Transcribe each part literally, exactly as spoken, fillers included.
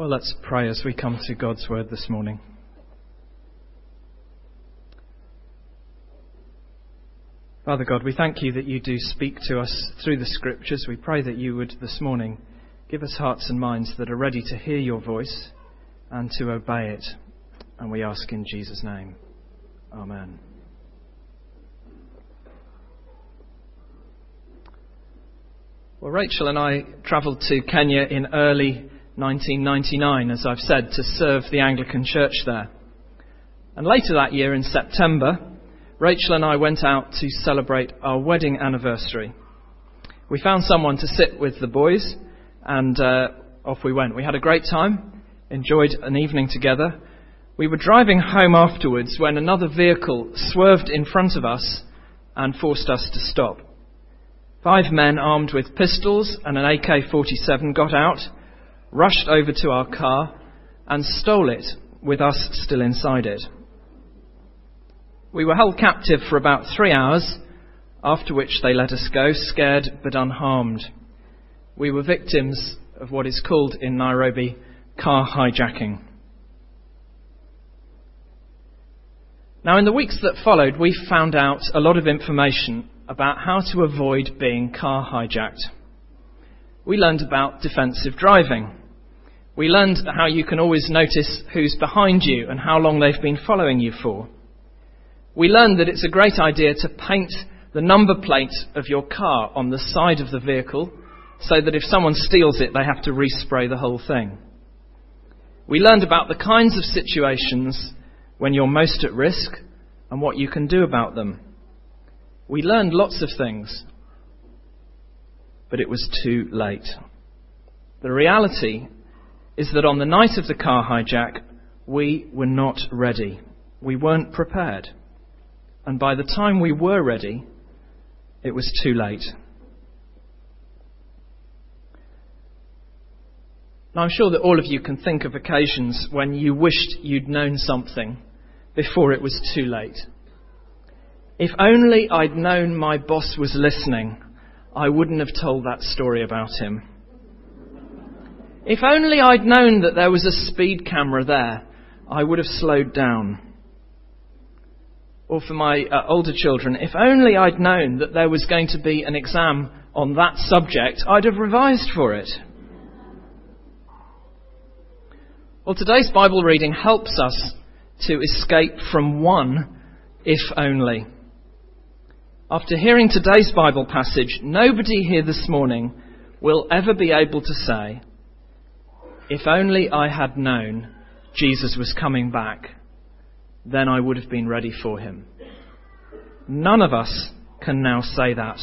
Well, let's pray as we come to God's word this morning. Father God, we thank you that you do speak to us through the Scriptures. We pray that you would this morning give us hearts and minds that are ready to hear your voice and to obey it. And we ask in Jesus' name. Amen. Well, Rachel and I travelled to Kenya in early nineteen ninety-nine, as I've said, to serve the Anglican Church there. And later that year, in September, Rachel and I went out to celebrate our wedding anniversary. We found someone to sit with the boys, and uh, off we went. We had a great time, enjoyed an evening together. We were driving home afterwards when another vehicle swerved in front of us and forced us to stop. Five men armed with pistols and an A K forty-seven got out, rushed over to our car and stole it, with us still inside it. We were held captive for about three hours, after which they let us go, scared but unharmed. We were victims of what is called in Nairobi car hijacking. Now, in the weeks that followed, we found out a lot of information about how to avoid being car hijacked. We learned about defensive driving. We learned how you can always notice who's behind you and how long they've been following you for. We learned that it's a great idea to paint the number plate of your car on the side of the vehicle so that if someone steals it, they have to respray the whole thing. We learned about the kinds of situations when you're most at risk and what you can do about them. We learned lots of things, but it was too late. The reality is that on the night of the car hijack, we were not ready. We weren't prepared. And by the time we were ready, it was too late. Now, I'm sure that all of you can think of occasions when you wished you'd known something before it was too late. If only I'd known my boss was listening, I wouldn't have told that story about him. If only I'd known that there was a speed camera there, I would have slowed down. Or for my uh, older children, if only I'd known that there was going to be an exam on that subject, I'd have revised for it. Well, today's Bible reading helps us to escape from one if only. After hearing today's Bible passage, nobody here this morning will ever be able to say, if only I had known Jesus was coming back, then I would have been ready for him. None of us can now say that.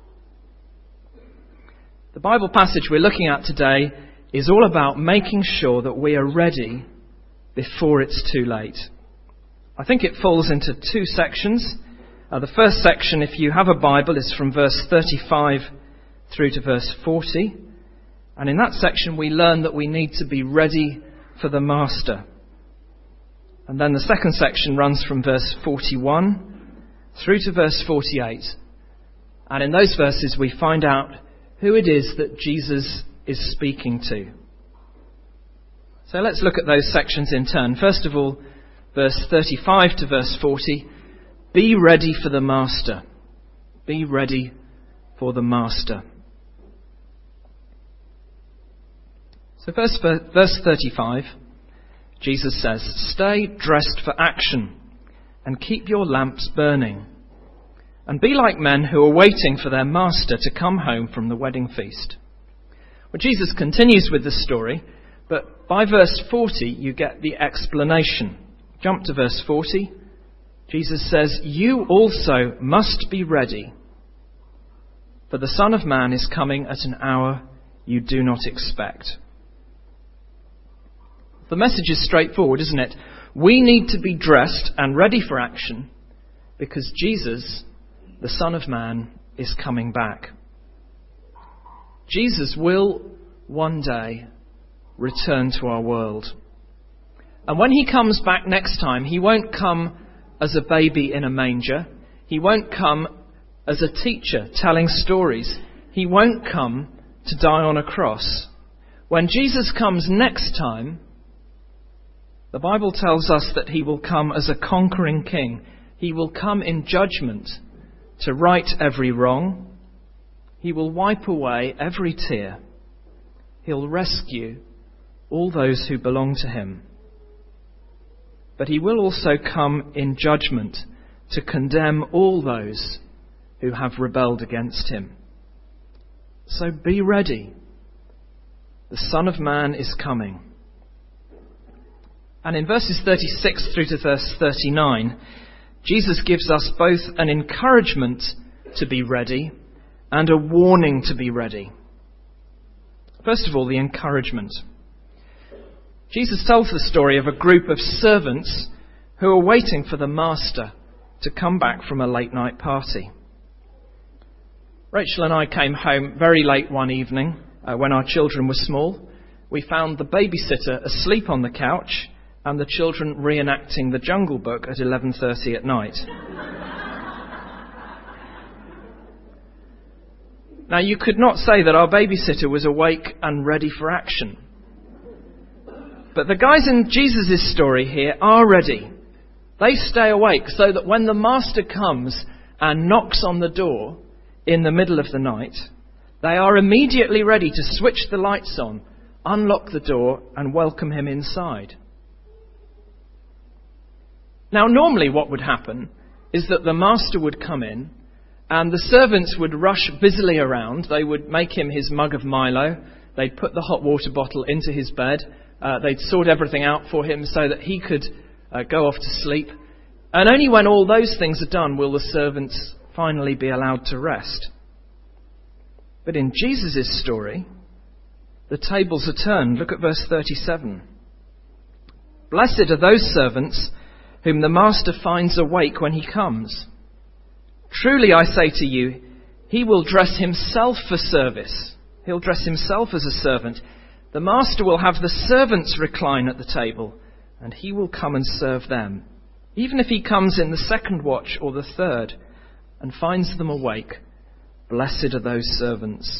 The Bible passage we're looking at today is all about making sure that we are ready before it's too late. I think it falls into two sections. Uh, the first section, if you have a Bible, is from verse thirty-five through to verse forty. And in that section we learn that we need to be ready for the Master. And then the second section runs from verse forty-one through to verse forty-eight. And in those verses we find out who it is that Jesus is speaking to. So let's look at those sections in turn. First of all, verse thirty-five to verse forty. Be ready for the Master. Be ready for the Master. So verse, verse thirty-five, Jesus says, stay dressed for action and keep your lamps burning. And be like men who are waiting for their master to come home from the wedding feast. Well, Jesus continues with the story, but by verse forty you get the explanation. Jump to verse forty. Jesus says, you also must be ready, for the Son of Man is coming at an hour you do not expect. The message is straightforward, isn't it? We need to be dressed and ready for action because Jesus, the Son of Man, is coming back. Jesus will one day return to our world. And when he comes back next time, he won't come as a baby in a manger. He won't come as a teacher telling stories. He won't come to die on a cross. When Jesus comes next time, the Bible tells us that he will come as a conquering king. He will come in judgment to right every wrong. He will wipe away every tear. He'll rescue all those who belong to him. But he will also come in judgment to condemn all those who have rebelled against him. So be ready. The Son of Man is coming. And in verses thirty-six through to verse thirty-nine, Jesus gives us both an encouragement to be ready and a warning to be ready. First of all, the encouragement. Jesus tells the story of a group of servants who are waiting for the master to come back from a late night party. Rachel and I came home very late one evening uh, when our children were small. We found the babysitter asleep on the couch and the children reenacting The Jungle Book at eleven thirty at night. Now, you could not say that our babysitter was awake and ready for action. But the guys in Jesus' story here are ready. They stay awake so that when the master comes and knocks on the door in the middle of the night, they are immediately ready to switch the lights on, unlock the door, and welcome him inside. Now, normally what would happen is that the master would come in and the servants would rush busily around. They would make him his mug of Milo. They'd put the hot water bottle into his bed. Uh, they'd sort everything out for him so that he could uh, go off to sleep. And only when all those things are done will the servants finally be allowed to rest. But in Jesus' story, the tables are turned. Look at verse thirty-seven. Blessed are those servants whom the master finds awake when he comes. Truly I say to you, he will dress himself for service. He'll dress himself as a servant. The master will have the servants recline at the table, and he will come and serve them, even if he comes in the second watch or the third and finds them awake. Blessed are those servants.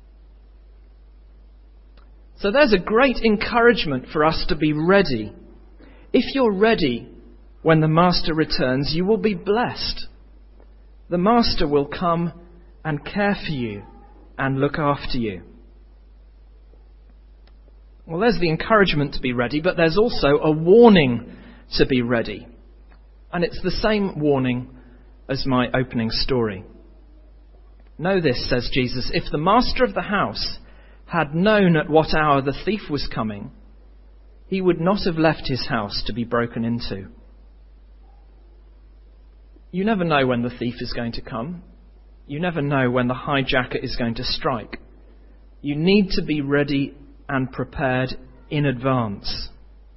So there's a great encouragement for us to be ready. If you're ready when the master returns, you will be blessed. The master will come and care for you and look after you. Well, there's the encouragement to be ready, but there's also a warning to be ready. And it's the same warning as my opening story. Know this, says Jesus, if the master of the house had known at what hour the thief was coming, he would not have left his house to be broken into. You never know when the thief is going to come. You never know when the hijacker is going to strike. You need to be ready and prepared in advance.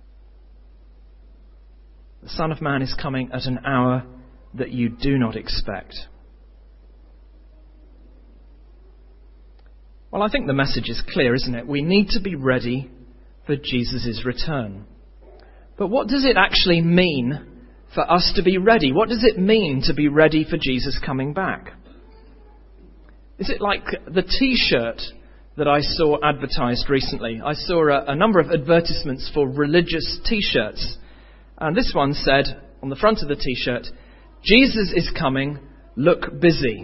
The Son of Man is coming at an hour that you do not expect. Well, I think the message is clear, isn't it? We need to be ready for Jesus' return. But what does it actually mean for us to be ready? What does it mean to be ready for Jesus coming back? Is it like the T-shirt that I saw advertised recently? I saw a, a number of advertisements for religious T-shirts. And this one said, on the front of the T-shirt, Jesus is coming, look busy.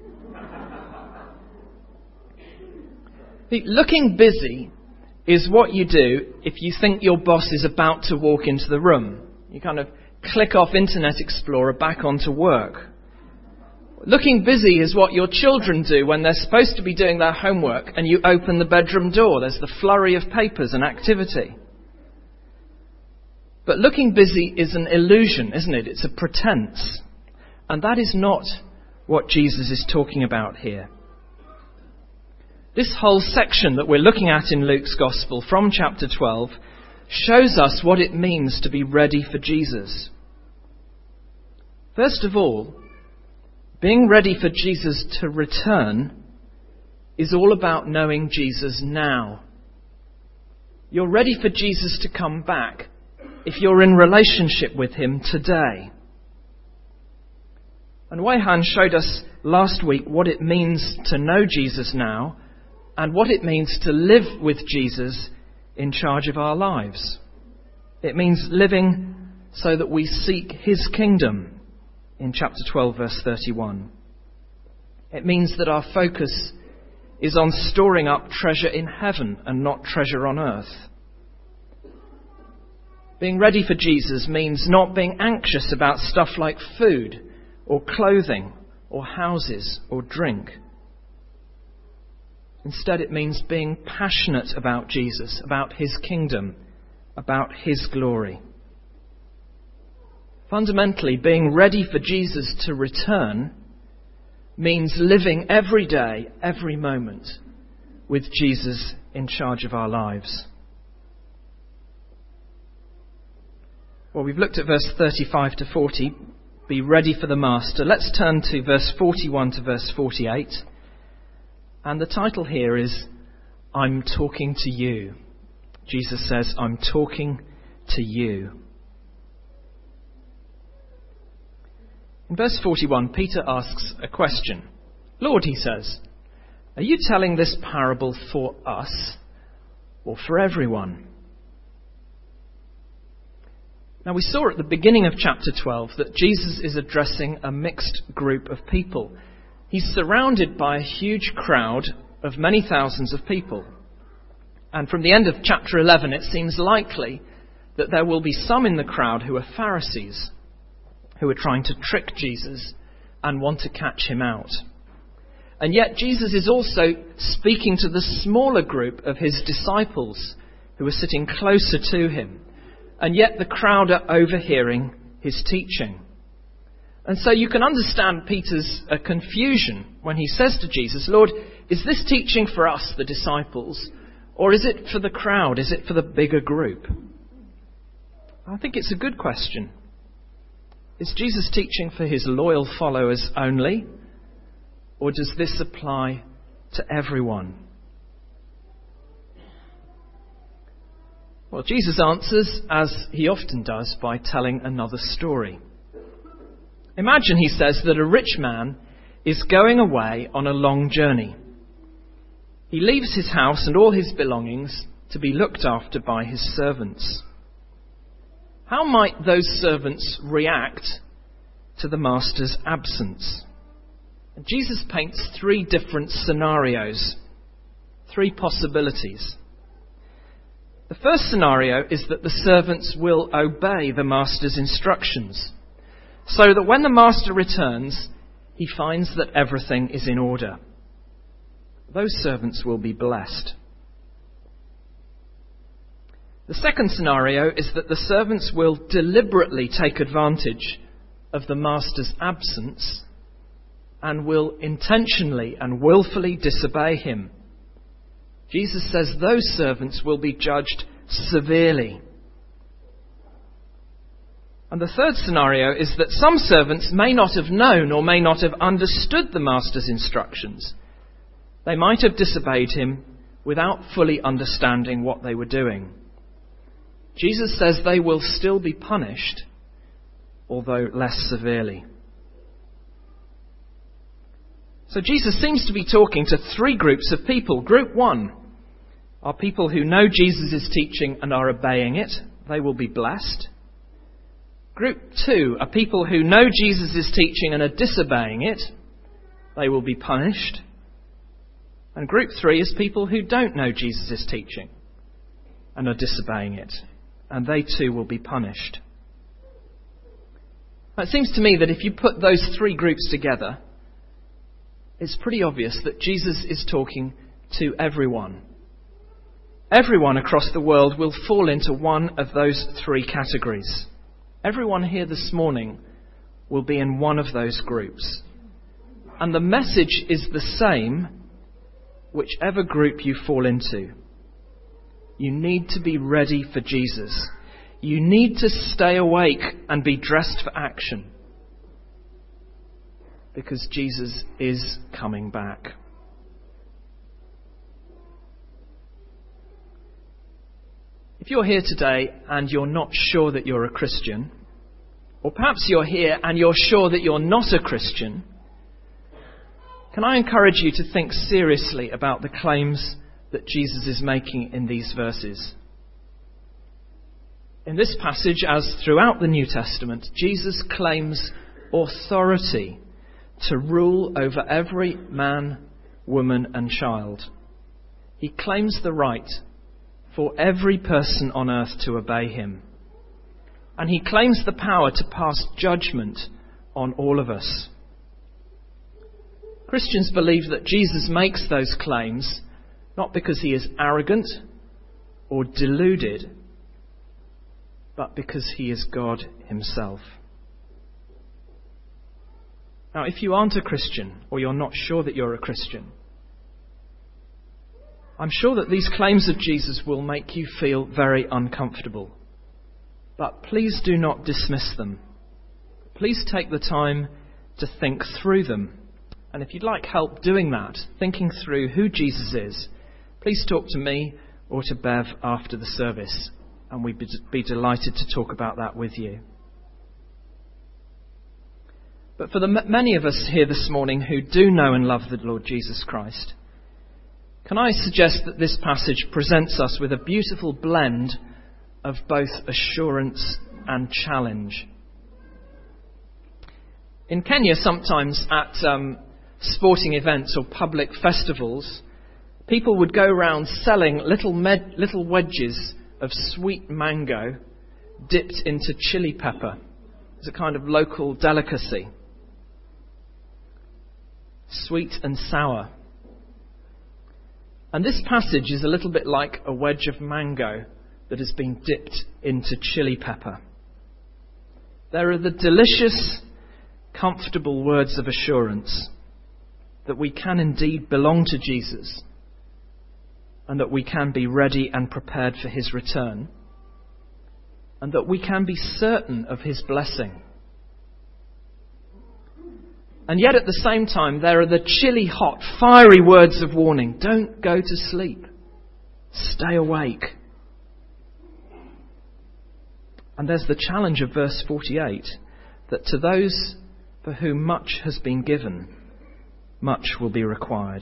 See, looking busy is what you do if you think your boss is about to walk into the room. You kind of click off Internet Explorer back onto work. Looking busy is what your children do when they're supposed to be doing their homework and you open the bedroom door. There's the flurry of papers and activity. But looking busy is an illusion, isn't it? It's a pretense. And that is not what Jesus is talking about here. This whole section that we're looking at in Luke's Gospel from chapter twelve shows us what it means to be ready for Jesus. First of all, being ready for Jesus to return is all about knowing Jesus now. You're ready for Jesus to come back if you're in relationship with him today. And Wei Han showed us last week what it means to know Jesus now and what it means to live with Jesus in charge of our lives. It means living so that we seek his kingdom in chapter twelve, verse thirty-one. It means that our focus is on storing up treasure in heaven and not treasure on earth. Being ready for Jesus means not being anxious about stuff like food or clothing or houses or drink. Instead, it means being passionate about Jesus, about his kingdom, about his glory. Fundamentally, being ready for Jesus to return means living every day, every moment, with Jesus in charge of our lives. Well, we've looked at verse thirty-five to forty, be ready for the master. Let's turn to verse forty-one to verse forty-eight. And the title here is, I'm talking to you. Jesus says, I'm talking to you. In verse forty-one, Peter asks a question. Lord, he says, are you telling this parable for us or for everyone? Now, we saw at the beginning of chapter twelve that Jesus is addressing a mixed group of people. He's surrounded by a huge crowd of many thousands of people. And from the end of chapter eleven, it seems likely that there will be some in the crowd who are Pharisees, who are trying to trick Jesus and want to catch him out. And yet Jesus is also speaking to the smaller group of his disciples who are sitting closer to him. And yet the crowd are overhearing his teaching. And so you can understand Peter's uh, confusion when he says to Jesus, Lord, is this teaching for us, the disciples, or is it for the crowd? Is it for the bigger group? I think it's a good question. Is Jesus teaching for his loyal followers only, or does this apply to everyone? Well, Jesus answers, as he often does, by telling another story. Imagine, he says, that a rich man is going away on a long journey. He leaves his house and all his belongings to be looked after by his servants. How might those servants react to the master's absence? And Jesus paints three different scenarios, three possibilities. The first scenario is that the servants will obey the master's instructions, so that when the master returns, he finds that everything is in order. Those servants will be blessed. The second scenario is that the servants will deliberately take advantage of the master's absence and will intentionally and willfully disobey him. Jesus says those servants will be judged severely. And the third scenario is that some servants may not have known or may not have understood the master's instructions. They might have disobeyed him without fully understanding what they were doing. Jesus says they will still be punished, although less severely. So Jesus seems to be talking to three groups of people. Group one are people who know Jesus' teaching and are obeying it. They will be blessed. Group two are people who know Jesus' teaching and are disobeying it. They will be punished. And group three is people who don't know Jesus' teaching and are disobeying it. And they too will be punished. It seems to me that if you put those three groups together, it's pretty obvious that Jesus is talking to everyone. Everyone across the world will fall into one of those three categories. Everyone here this morning will be in one of those groups. And the message is the same, whichever group you fall into. You need to be ready for Jesus. You need to stay awake and be dressed for action. Because Jesus is coming back. If you're here today and you're not sure that you're a Christian, or perhaps you're here and you're sure that you're not a Christian, can I encourage you to think seriously about the claims that Jesus is making in these verses? In this passage, as throughout the New Testament, Jesus claims authority to rule over every man, woman and child. He claims the right for every person on earth to obey him. And he claims the power to pass judgment on all of us. Christians believe that Jesus makes those claims not because he is arrogant or deluded, but because he is God himself. Now, if you aren't a Christian, or you're not sure that you're a Christian, I'm sure that these claims of Jesus will make you feel very uncomfortable. But please do not dismiss them. Please take the time to think through them. And if you'd like help doing that, thinking through who Jesus is, please talk to me or to Bev after the service, and we'd be delighted to talk about that with you. But for the m- many of us here this morning who do know and love the Lord Jesus Christ, can I suggest that this passage presents us with a beautiful blend of both assurance and challenge. In Kenya, sometimes at um, sporting events or public festivals, people would go around selling little med- little wedges of sweet mango dipped into chili pepper. It's a kind of local delicacy. Sweet and sour. And this passage is a little bit like a wedge of mango that has been dipped into chili pepper. There are the delicious, comfortable words of assurance that we can indeed belong to Jesus, and that we can be ready and prepared for his return, and that we can be certain of his blessing. And yet at the same time, there are the chilly hot, fiery words of warning. Don't go to sleep. Stay awake. And there's the challenge of verse forty-eight, that to those for whom much has been given, much will be required.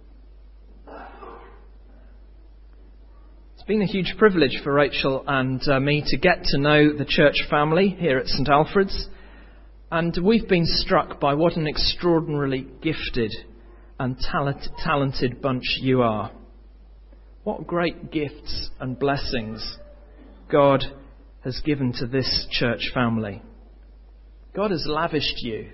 It's been a huge privilege for Rachel and uh, me to get to know the church family here at St Alfred's. And we've been struck by what an extraordinarily gifted and talent, talented bunch you are. What great gifts and blessings God has given to this church family. God has lavished you.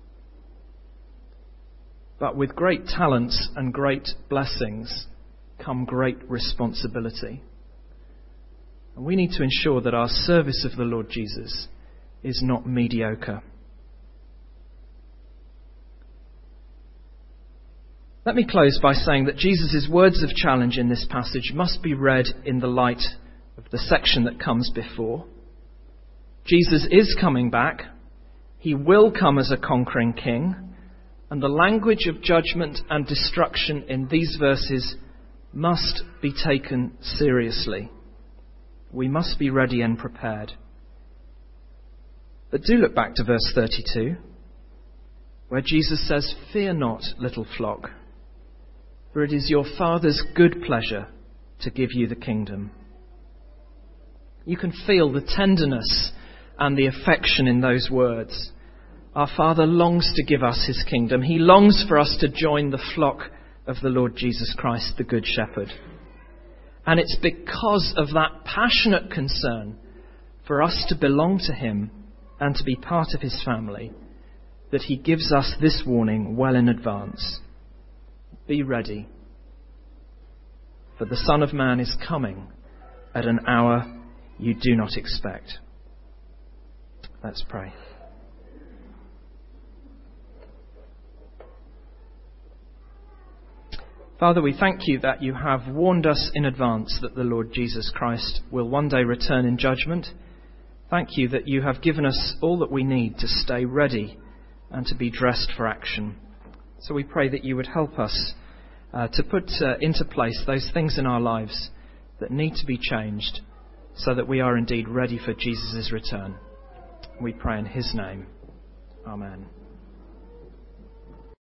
But with great talents and great blessings come great responsibility. And we need to ensure that our service of the Lord Jesus is not mediocre. Let me close by saying that Jesus' words of challenge in this passage must be read in the light of the section that comes before. Jesus is coming back. He will come as a conquering king. And the language of judgment and destruction in these verses must be taken seriously. We must be ready and prepared. But do look back to verse thirty-two, where Jesus says, "Fear not, little flock, for it is your Father's good pleasure to give you the kingdom." You can feel the tenderness and the affection in those words. Our Father longs to give us his kingdom. He longs for us to join the flock of the Lord Jesus Christ, the Good Shepherd. And it's because of that passionate concern for us to belong to him and to be part of his family that he gives us this warning well in advance. Be ready, for the Son of Man is coming at an hour you do not expect. Let's pray. Father, we thank you that you have warned us in advance that the Lord Jesus Christ will one day return in judgment. Thank you that you have given us all that we need to stay ready and to be dressed for action. So we pray that you would help us uh, to put uh, into place those things in our lives that need to be changed so that we are indeed ready for Jesus' return. We pray in his name. Amen.